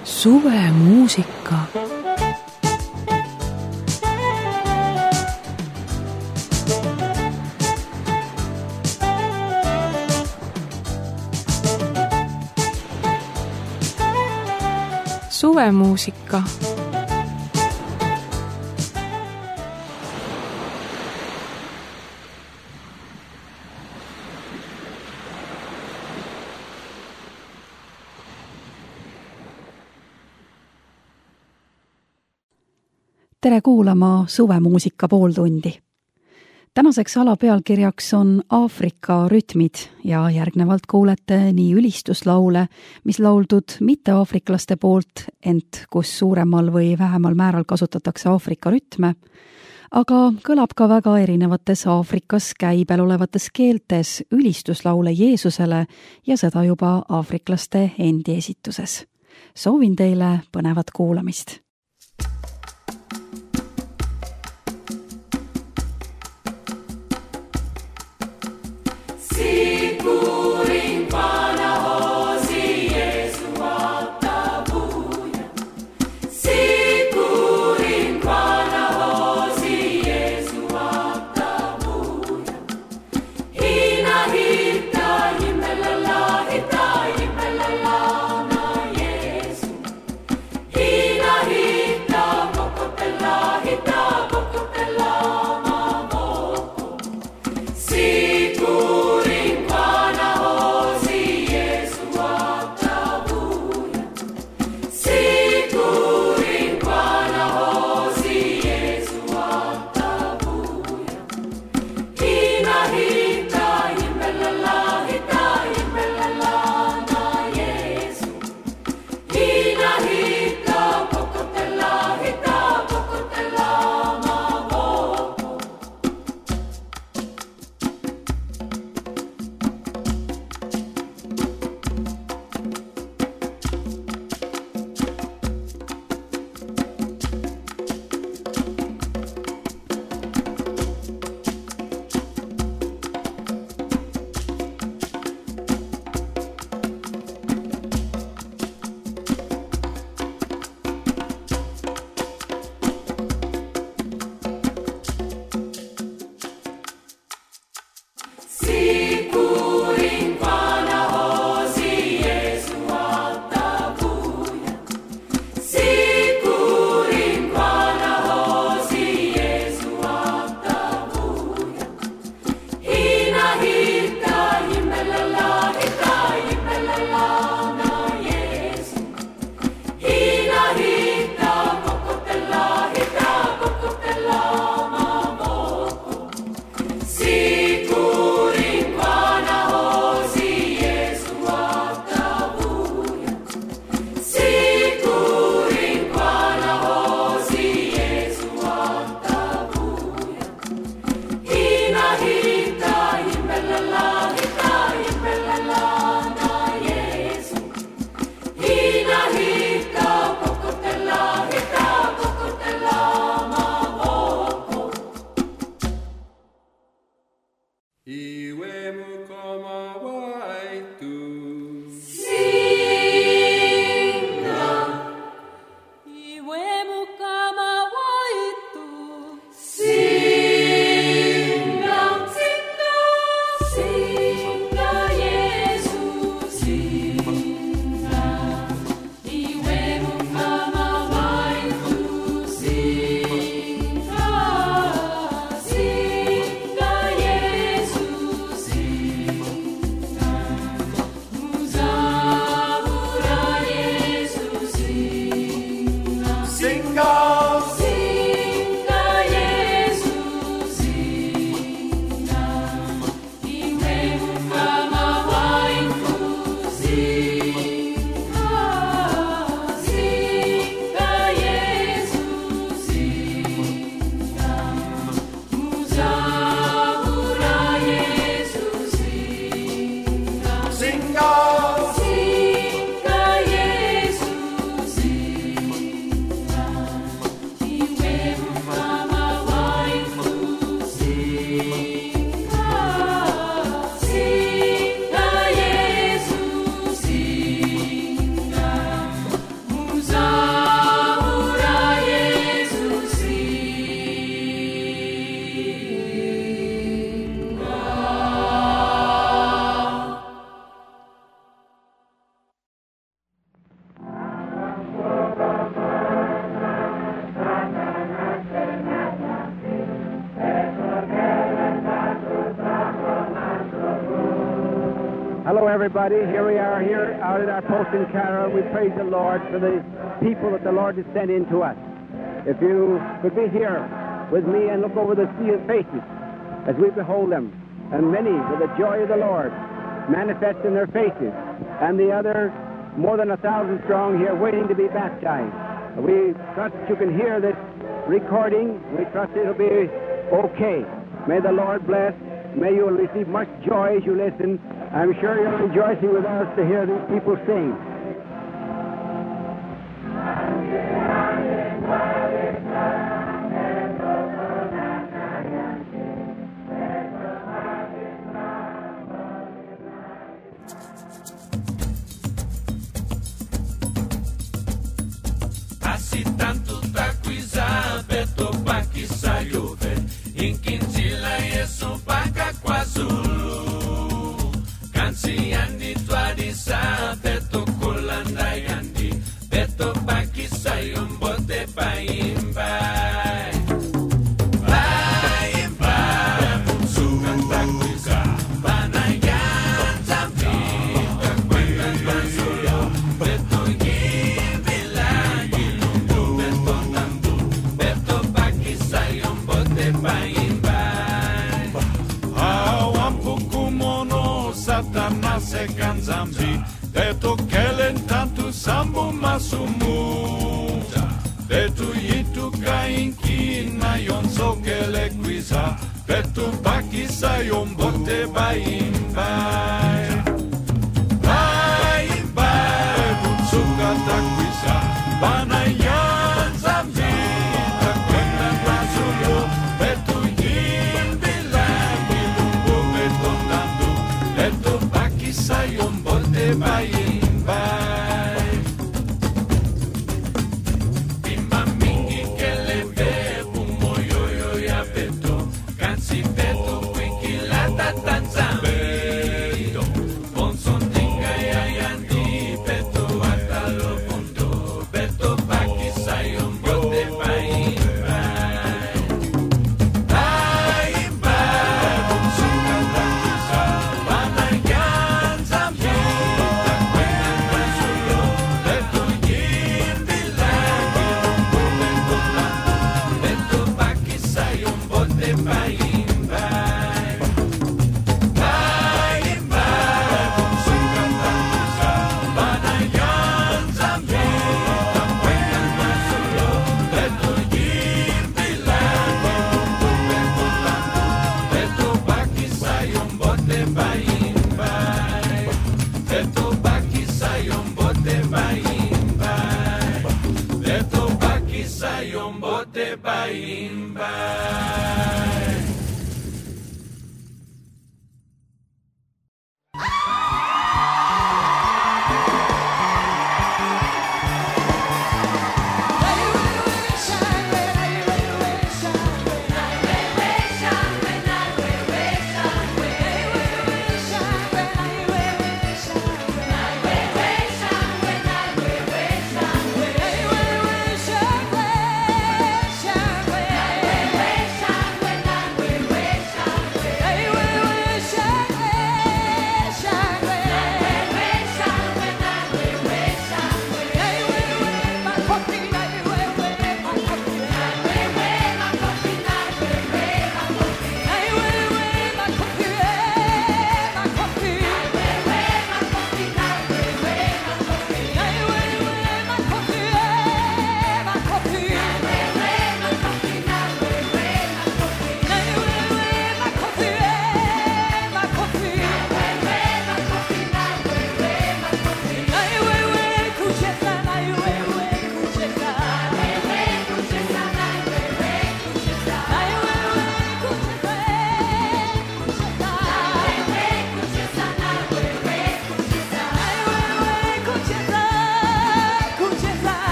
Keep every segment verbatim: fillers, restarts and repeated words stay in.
Suvemuusika. Suvemuusika. Tere kuulama Suvemuusika pooltundi. Tänaseks alapealkirjaks on Aafrika rütmid ja järgnevalt kuulete nii ülistuslaule, mis lauldud mitte aafriklaste poolt, ent kus suuremal või vähemal määral kasutatakse Aafrika rütme, aga kõlab ka väga erinevates Aafrikas käibel olevates keeltes ülistuslaule Jeesusele ja seda juba aafriklaste endi esituses. Soovin teile põnevat kuulamist. Hello, everybody. Here we are here out at our post in Carroll. We praise the Lord for the people that the Lord has sent in to us. If you could be here with me and look over the sea of faces as we behold them, and many with the joy of the Lord manifest in their faces, and the other more than a thousand strong here waiting to be baptized. We trust you can hear this recording. We trust it'll be okay. May the Lord bless. May you receive much joy as you listen. I'm sure you're rejoicing with us to hear these people sing. Assim tanto da coisa, beto pa que saiu, em quintila e são paca quazulu. Cansi andi tua di sa, beto colanda andi, beto pa que saiu, bote pa imbai. Vai, imbai, sukan da coisa, banayan zambi, da quenta quazulu, beto se canzambi, detto che l'entanto sambo masumu, detto yitu kain kina yon so che le quisa, detto baki sa yon bote bain bai, bain bai, bunsuka ta quisa, banayan zambi, ta quenta masumu, detto yin bilangi lungo betto tanto, detto sai un bote vai in vai Bimba mingi che le bevo moyo yo ya beto Cansi beto wiki la tatanza beto Bonson tinga ya yandi beto atalo punto Beto baki sai un bote vai in vai Vai in vai Bonsuka takisa Banaya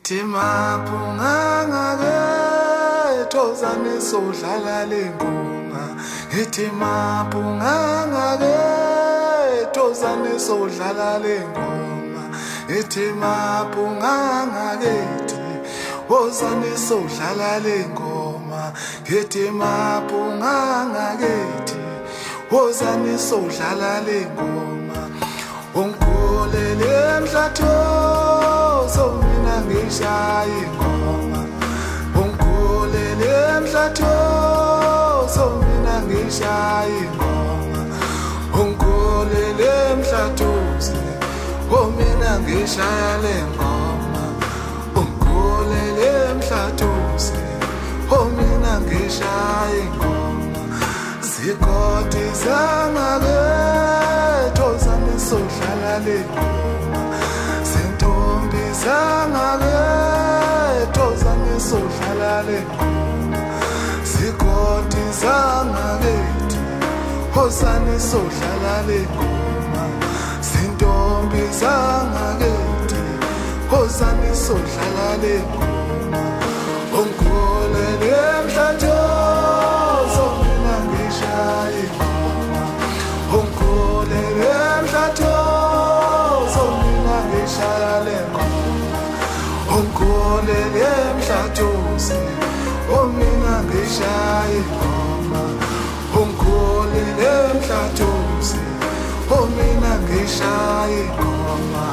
Ithi maphunganga-ke thozane sodlala le ngoma. Ithi maphunganga-ke thozane sodlala le ngoma. Ithi maphunganga-ke wozane sodlala le ngoma. Ithi maphunganga-ke wozane sodlala le ngoma. Ungkhulele emhlathozo mina ngishaya ingoma. Ungkhulele emhlathozo mina ngishaya ingoma. Ungkhulele emhlathozo oh mina ngishaya le ngoma. Ungkhulele emhlathozo oh mina ngishaya ingoma. Zikoti zangake thozane sodlala le ngoma. Zintombi zangake thozane sodlala le ngoma. Zikoti zangake thozane sodlala le ngoma. Zintombi zangake thozane sodlala le ngoma. Ungkhulele emhlathozo mina ngishaya ingoma. Ungkhulele emhlathozo mina ngishaya le ngoma. Ungkhulele emhlathozo oh mina ngishaya ingoma. Ungkhulele emhlathozo oh mina ngishaya ingoma.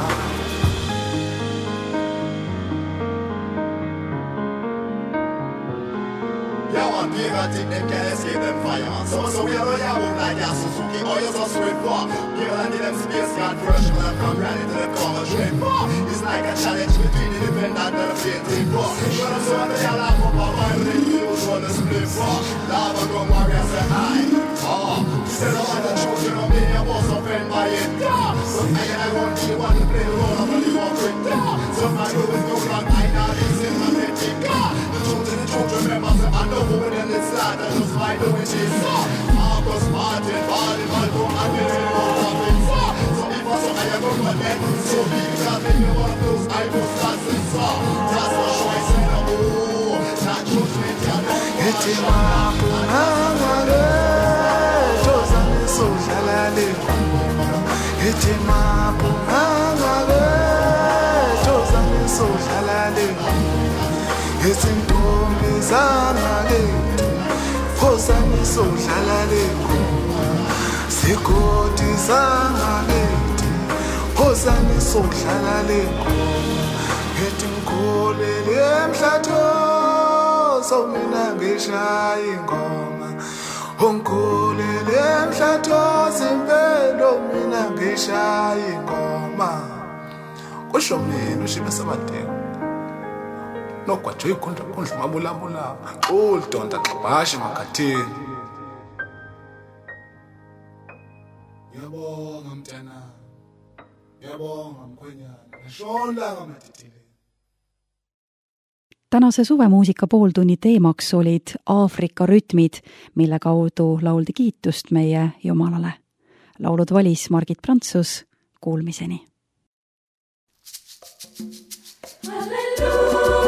I think them can't escape them fire. So so we are a move like a Suzuki or you're so straight for. Give them them space, God fresh, man, from granny to them corner straight for. It's like a challenge between the defendant and the fainting for. But I'm so happy I'll have up my mind when they feel so the split for. Lava go warrior say hi. Oh, said I want the children of me, I was offended by it. So I and I want to want to play the role of a little trick. So my group is no long, I know this is my magic. The children, the children, remember, I know who it is. Just by the witches, Marcus Martin, Barney, Malcolm, and Billy Morgan. So if I saw I go for them, so big that they know one of those I was dancing so. That's what I said, oh, not judgment, I know. It's in my punangale, thozane sodlala le ngoma. It's in my punangale, thozane sodlala le ngoma. It's in ntombi zangake thozane sodlala le ngoma. Zikoti zangake thozane sodlala le ngoma. Ethi ngkhulele emhlathozo mina ngishaya ingoma. Ungkhulele emhlathozo impela mina ngishaya ingoma. Kusho mina ushibe samadeko nogwajo ikhundla kundla mabulabula ulidonda xabashe makhathini. Ngiyabonga mntana, ngiyabonga mkhwenyana, nashonla ngamadidile. Tänase suvemuusika pooltunni teemaks olid Aafrika rütmid, mille kaudu lauldi kiitust meie Jumalale. Laulud valis Margit Prantsus. Kuulmiseni. Halleluuja.